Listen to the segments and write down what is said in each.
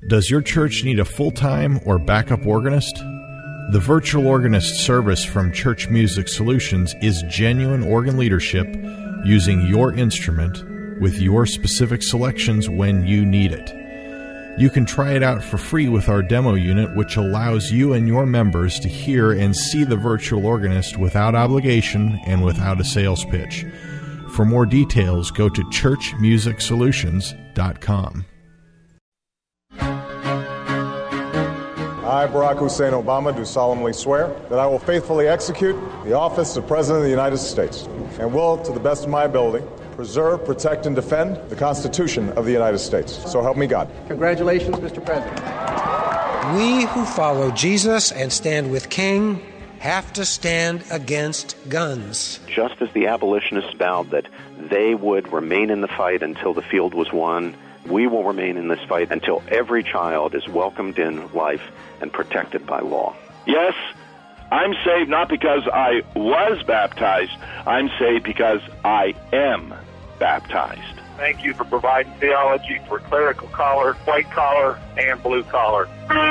Does your church need a full-time or backup organist? The Virtual Organist service from Church Music Solutions is genuine organ leadership using your instrument with your specific selections when you need it. You can try it out for free with our demo unit, which allows you and your members to hear and see the virtual organist without obligation and without a sales pitch. For more details, go to churchmusicsolutions.com. I, Barack Hussein Obama, do solemnly swear that I will faithfully execute the office of President of the United States and will, to the best of my ability, preserve, protect, and defend the Constitution of the United States. So help me God. Congratulations, Mr. President. We who follow Jesus and stand with King have to stand against guns. Just as the abolitionists vowed that they would remain in the fight until the field was won, we will remain in this fight until every child is welcomed in life and protected by law. Yes, I'm saved not because I was baptized. I'm saved because I am baptized. Thank you for providing theology for clerical collar, white collar, and blue collar.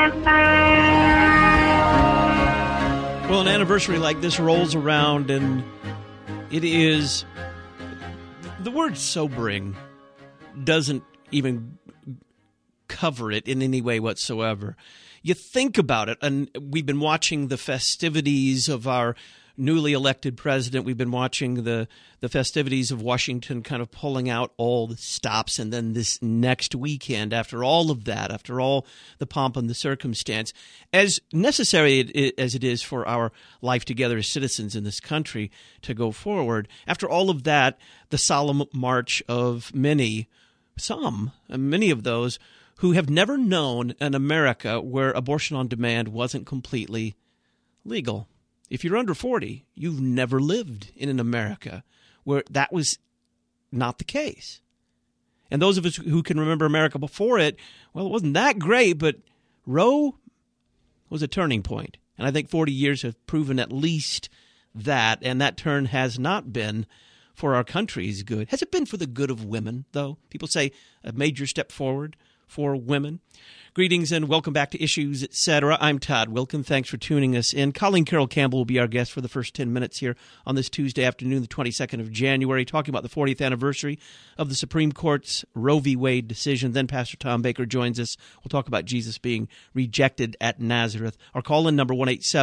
Well, an anniversary like this rolls around, and it is... The word sobering doesn't even cover it in any way whatsoever. You think about it, and we've been watching the festivities of our newly elected president. We've been watching the festivities of Washington kind of pulling out all the stops, and then this next weekend, after all of that, after all the pomp and the circumstance, as necessary as it is for our life together as citizens in this country to go forward, after all of that, the solemn march of many of those who have never known an America where abortion on demand wasn't completely legal. If you're under 40, you've never lived in an America where that was not the case. And those of us who can remember America before it, well, it wasn't that great, but Roe was a turning point. And I think 40 years have proven at least that, and that turn has not been for our country's good. Has it been for the good of women, though? People say a major step forward for women. Greetings and welcome back to Issues, Etc. I'm Todd Wilkin. Thanks for tuning us in. Colleen Carroll Campbell will be our guest for the first 10 minutes here on this Tuesday afternoon, the 22nd of January, talking about the 40th anniversary of the Supreme Court's Roe v. Wade decision. Then Pastor Tom Baker joins us. We'll talk about Jesus being rejected at Nazareth. Our call-in number,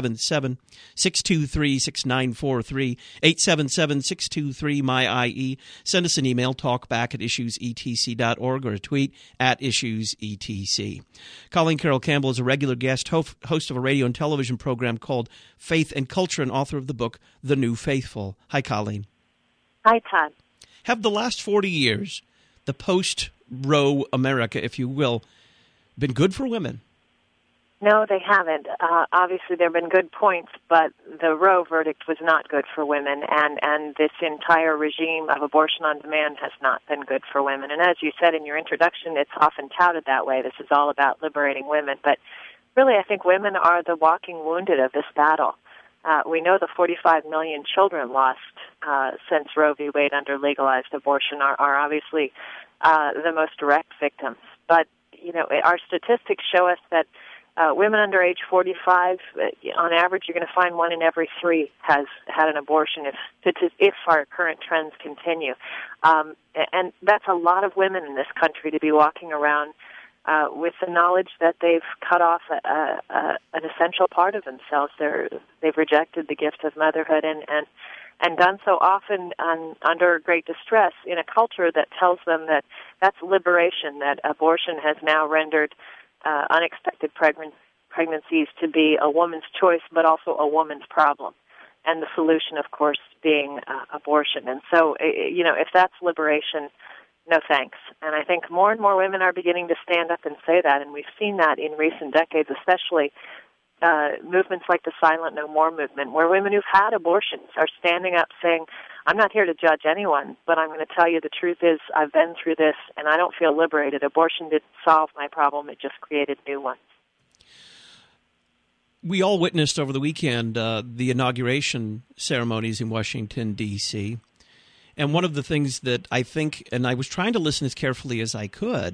1-877-623-6943, 877-623-MY-IE. Send us an email, talkback@issuesetc.org, or a tweet @issuesetc. Colleen Carroll Campbell is a regular guest, host of a radio and television program called Faith and Culture, and author of the book The New Faithful. Hi, Colleen. Hi, Todd. Have the last 40 years, the post-Roe America, if you will, been good for women? No, they haven't. Obviously, there have been good points, but the Roe verdict was not good for women, and this entire regime of abortion on demand has not been good for women. And as you said in your introduction, it's often touted that way. This is all about liberating women. But really, I think women are the walking wounded of this battle. We know the 45 million children lost since Roe v. Wade under legalized abortion are obviously the most direct victims. But, you know, our statistics show us that women under age 45, on average, you're going to find 1 in every 3 has had an abortion if our current trends continue. And that's a lot of women in this country to be walking around with the knowledge that they've cut off an essential part of themselves. They've rejected the gift of motherhood and done so often under great distress in a culture that tells them that that's liberation, that abortion has now rendered unexpected pregnancies to be a woman's choice, but also a woman's problem, and the solution, of course, being abortion. And so, you know, if that's liberation, no thanks. And I think more and more women are beginning to stand up and say that, and we've seen that in recent decades, especially movements like the Silent No More movement, where women who've had abortions are standing up saying, I'm not here to judge anyone, but I'm going to tell you the truth is I've been through this and I don't feel liberated. Abortion didn't solve my problem. It just created new ones. We all witnessed over the weekend the inauguration ceremonies in Washington, D.C., and one of the things that I think, and I was trying to listen as carefully as I could,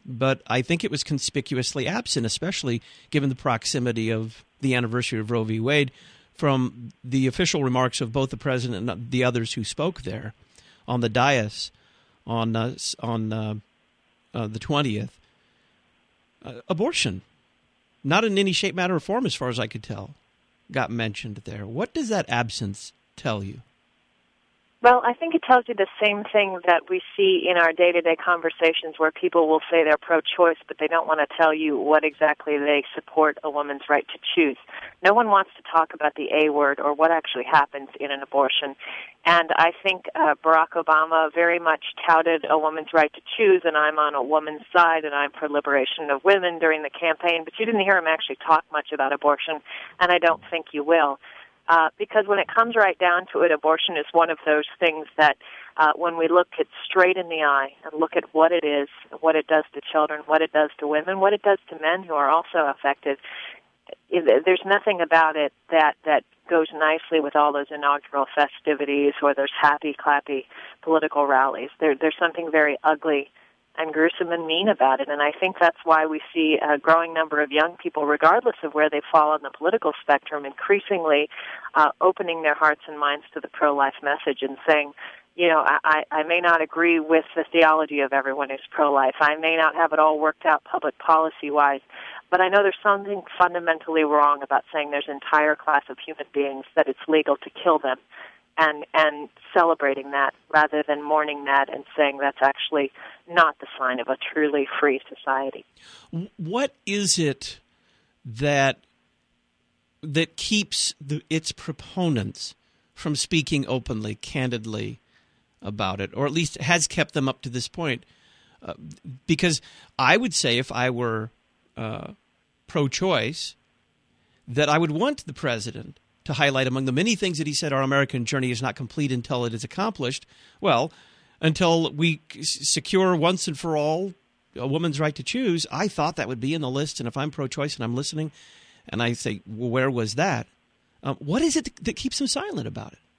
but I think it was conspicuously absent, especially given the proximity of the anniversary of Roe v. Wade, from the official remarks of both the president and the others who spoke there on the dais on the 20th. Abortion, not in any shape, matter, or form, as far as I could tell, got mentioned there. What does that absence tell you? Well, I think it tells you the same thing that we see in our day-to-day conversations where people will say they're pro-choice, but they don't want to tell you what exactly they support a woman's right to choose. No one wants to talk about the A word or what actually happens in an abortion. And I think Barack Obama very much touted a woman's right to choose, and I'm on a woman's side, and I'm for liberation of women during the campaign, but you didn't hear him actually talk much about abortion, and I don't think you will. Because when it comes right down to it, abortion is one of those things that when we look it straight in the eye and look at what it is, what it does to children, what it does to women, what it does to men who are also affected, there's nothing about it that goes nicely with all those inaugural festivities or those happy, clappy political rallies. There's something very ugly and gruesome and mean about it. And I think that's why we see a growing number of young people, regardless of where they fall on the political spectrum, increasingly opening their hearts and minds to the pro-life message and saying, you know, I may not agree with the theology of everyone who's pro-life. I may not have it all worked out public policy-wise, but I know there's something fundamentally wrong about saying there's an entire class of human beings that it's legal to kill them, and celebrating that rather than mourning that and saying that's actually not the sign of a truly free society. What is it that keeps its proponents from speaking openly, candidly about it, or at least has kept them up to this point? Because I would say if I were pro-choice, that I would want the president to highlight among the many things that he said, our American journey is not complete until it is accomplished. Well, until we secure once and for all a woman's right to choose, I thought that would be in the list. And if I'm pro-choice and I'm listening and I say, well, where was that? What is it that keeps him silent about it?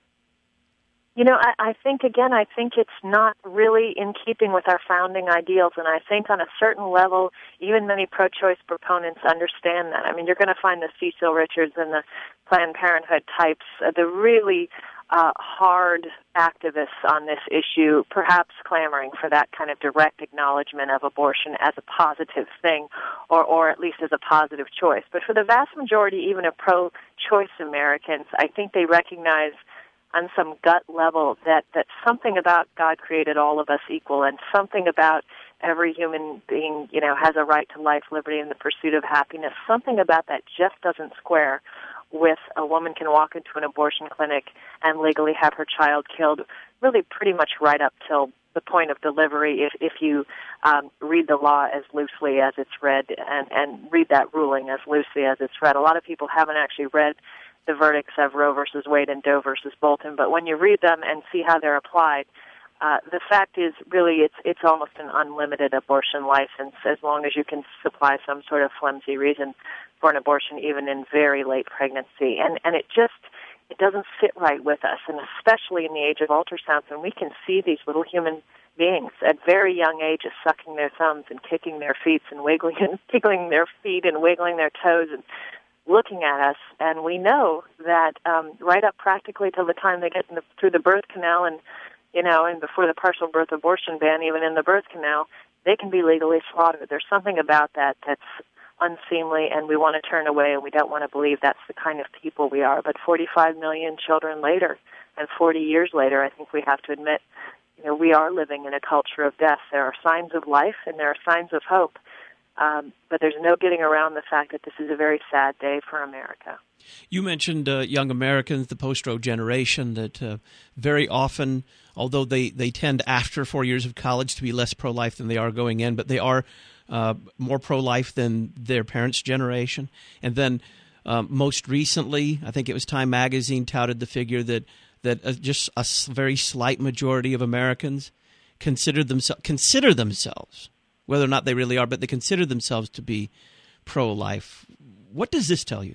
You know, I think it's not really in keeping with our founding ideals, and I think on a certain level, even many pro-choice proponents understand that. I mean, you're going to find the Cecil Richards and the Planned Parenthood types, the really hard activists on this issue, perhaps clamoring for that kind of direct acknowledgement of abortion as a positive thing, or at least as a positive choice. But for the vast majority, even of pro-choice Americans, I think they recognize on some gut level that something about God created all of us equal, and something about every human being, you know, has a right to life, liberty, and the pursuit of happiness. Something about that just doesn't square with a woman can walk into an abortion clinic and legally have her child killed really pretty much right up till the point of delivery if you read the law as loosely as it's read and read that ruling as loosely as it's read. A lot of people haven't actually read the verdicts of Roe versus Wade and Doe versus Bolton, but when you read them and see how they're applied, the fact is really it's almost an unlimited abortion license as long as you can supply some sort of flimsy reason for an abortion, even in very late pregnancy. And it doesn't sit right with us, and especially in the age of ultrasounds when we can see these little human beings at very young ages sucking their thumbs and kicking their feet and wiggling and tickling their feet and wiggling their toes and looking at us, and we know that right up practically till the time they get through the birth canal and before the partial birth abortion ban, even in the birth canal, they can be legally slaughtered. There's something about that that's unseemly, and we want to turn away, and we don't want to believe that's the kind of people we are. But 45 million children later and 40 years later, I think we have to admit, you know, we are living in a culture of death. There are signs of life, and there are signs of hope. But there's no getting around the fact that this is a very sad day for America. You mentioned young Americans, the post-Roe generation, that very often, although they tend after 4 years of college to be less pro-life than they are going in, but they are more pro-life than their parents' generation. And then most recently, I think it was Time Magazine touted the figure that just a very slight majority of Americans consider themselves, whether or not they really are, but they consider themselves to be pro-life. What does this tell you?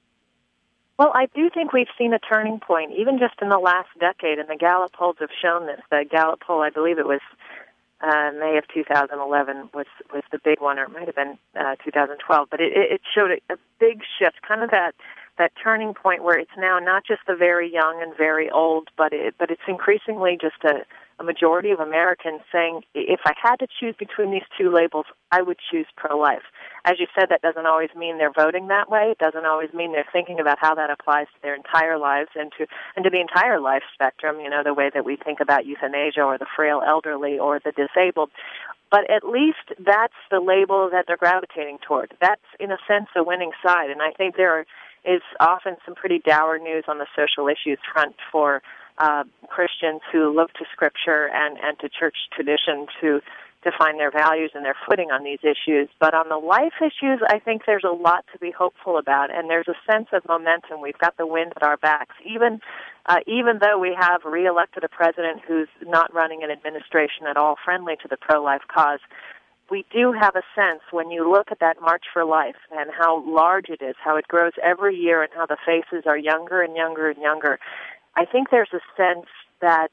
Well, I do think we've seen a turning point, even just in the last decade, and the Gallup polls have shown this. The Gallup poll, I believe it was May of 2011 was the big one, or it might have been 2012. But it showed a big shift, kind of that turning point where it's now not just the very young and very old, but it's increasingly just a majority of Americans saying, if I had to choose between these two labels, I would choose pro-life. As you said, that doesn't always mean they're voting that way. It doesn't always mean they're thinking about how that applies to their entire lives and to the entire life spectrum, the way that we think about euthanasia or the frail elderly or the disabled. But at least that's the label that they're gravitating toward. That's, in a sense, the winning side. And I think there is often some pretty dour news on the social issues front for Christians who look to Scripture and to church tradition to find their values and their footing on these issues. But on the life issues, I think there's a lot to be hopeful about, and there's a sense of momentum. We've got the wind at our backs. Even though we have reelected a president who's not running an administration at all friendly to the pro-life cause, we do have a sense when you look at that March for Life and how large it is, how it grows every year, and how the faces are younger and younger and younger. I think there's a sense that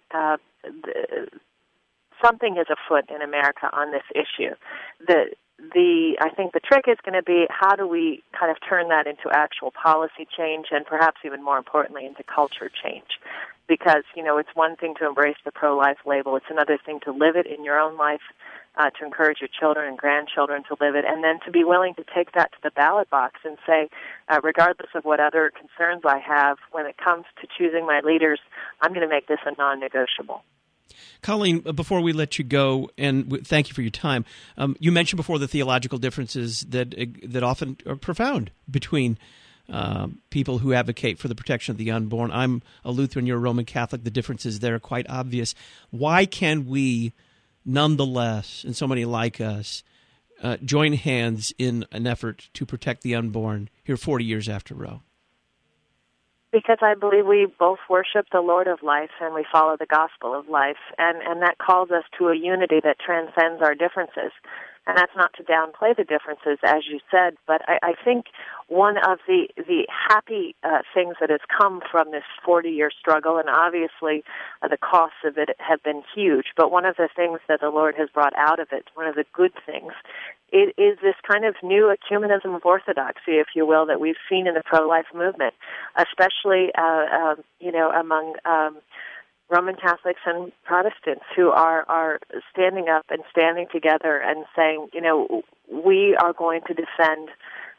something is afoot in America on this issue. I think the trick is going to be how do we kind of turn that into actual policy change and perhaps even more importantly into culture change. Because, it's one thing to embrace the pro-life label. It's another thing to live it in your own life, to encourage your children and grandchildren to live it, and then to be willing to take that to the ballot box and say, regardless of what other concerns I have, when it comes to choosing my leaders, I'm going to make this a non-negotiable. Colleen, before we let you go, and thank you for your time, you mentioned before the theological differences that often are profound between people who advocate for the protection of the unborn. I'm a Lutheran, you're a Roman Catholic. The differences there are quite obvious. Why can we nonetheless, and so many like us, join hands in an effort to protect the unborn here 40 years after Roe? Because I believe we both worship the Lord of life and we follow the gospel of life, and that calls us to a unity that transcends our differences. And that's not to downplay the differences, as you said, but I think one of the happy things that has come from this 40-year struggle, and obviously the costs of it have been huge, but one of the things that the Lord has brought out of it, one of the good things, it is this kind of new ecumenism of orthodoxy, if you will, that we've seen in the pro-life movement, especially, among Roman Catholics and Protestants who are standing up and standing together and saying, we are going to defend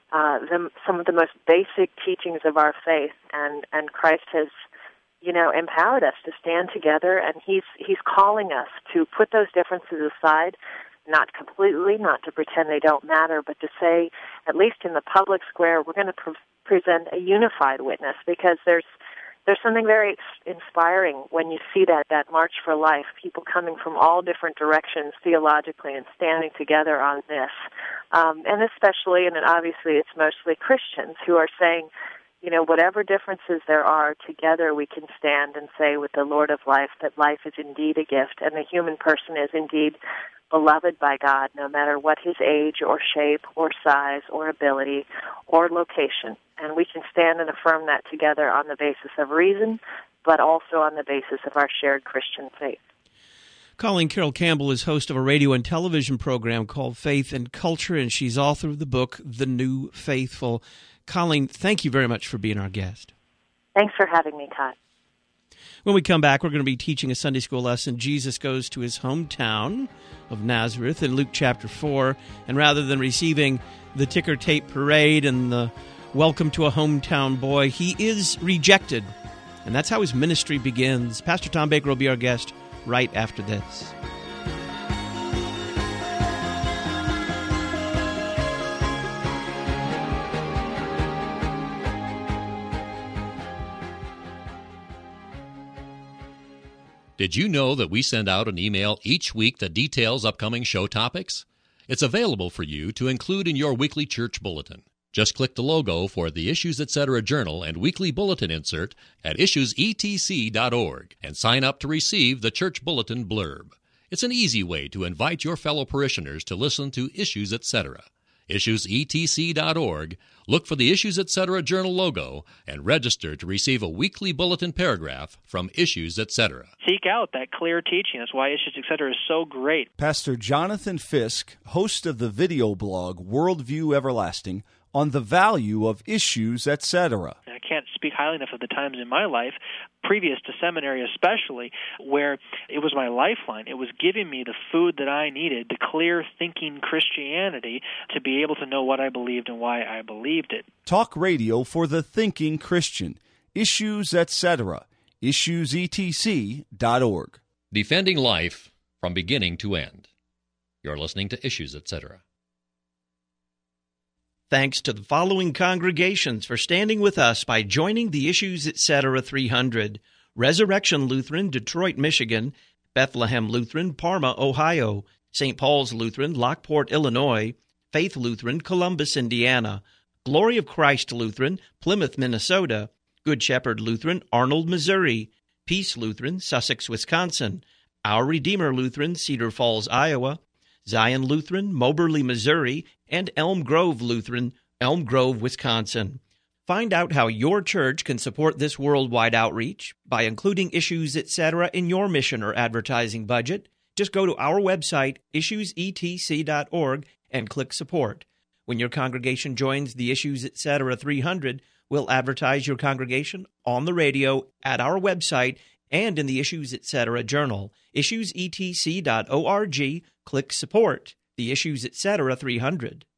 some of the most basic teachings of our faith, and Christ has, empowered us to stand together, and he's calling us to put those differences aside, not completely, not to pretend they don't matter, but to say, at least in the public square, we're going to present a unified witness, because there's something very inspiring when you see that March for Life, people coming from all different directions theologically and standing together on this. And especially, and obviously it's mostly Christians who are saying, whatever differences there are, together we can stand and say with the Lord of life that life is indeed a gift and the human person is indeed beloved by God, no matter what his age or shape or size or ability or location. And we can stand and affirm that together on the basis of reason, but also on the basis of our shared Christian faith. Colleen Carroll Campbell is host of a radio and television program called Faith and Culture, and she's author of the book, The New Faithful. Colleen, thank you very much for being our guest. Thanks for having me, Todd. When we come back, we're going to be teaching a Sunday school lesson. Jesus goes to his hometown of Nazareth in Luke chapter 4, and rather than receiving the ticker tape parade and the welcome to a hometown boy, he is rejected. And that's how his ministry begins. Pastor Tom Baker will be our guest right after this. Did you know that we send out an email each week that details upcoming show topics? It's available for you to include in your weekly church bulletin. Just click the logo for the Issues Etc. Journal and weekly bulletin insert at issuesetc.org and sign up to receive the church bulletin blurb. It's an easy way to invite your fellow parishioners to listen to Issues Etc. IssuesETC.org, look for the Issues Etc. Journal logo, and register to receive a weekly bulletin paragraph from Issues Etc. Seek out that clear teaching. That's why Issues Etc. is so great. Pastor Jonathan Fisk, host of the video blog Worldview Everlasting, on the value of Issues Etc. I can't speak highly enough of the times in my life, previous to seminary especially, where it was my lifeline. It was giving me the food that I needed, the clear thinking Christianity, to be able to know what I believed and why I believed it. Talk radio for the thinking Christian. Issues Etc. IssuesETC.org. Defending life from beginning to end. You're listening to Issues Etc. Thanks to the following congregations for standing with us by joining the Issues Etc. 300. Resurrection Lutheran, Detroit, Michigan; Bethlehem Lutheran, Parma, Ohio; St. Paul's Lutheran, Lockport, Illinois; Faith Lutheran, Columbus, Indiana; Glory of Christ Lutheran, Plymouth, Minnesota; Good Shepherd Lutheran, Arnold, Missouri; Peace Lutheran, Sussex, Wisconsin; Our Redeemer Lutheran, Cedar Falls, Iowa; Zion Lutheran, Moberly, Missouri; and Elm Grove Lutheran, Elm Grove, Wisconsin. Find out how your church can support this worldwide outreach by including Issues Etc. in your mission or advertising budget. Just go to our website, issuesetc.org, and click Support. When your congregation joins the Issues Etc. 300, we'll advertise your congregation on the radio, at our website, and in the Issues Etc. journal. issuesetc.org, click Support. The Issues Etc. 300.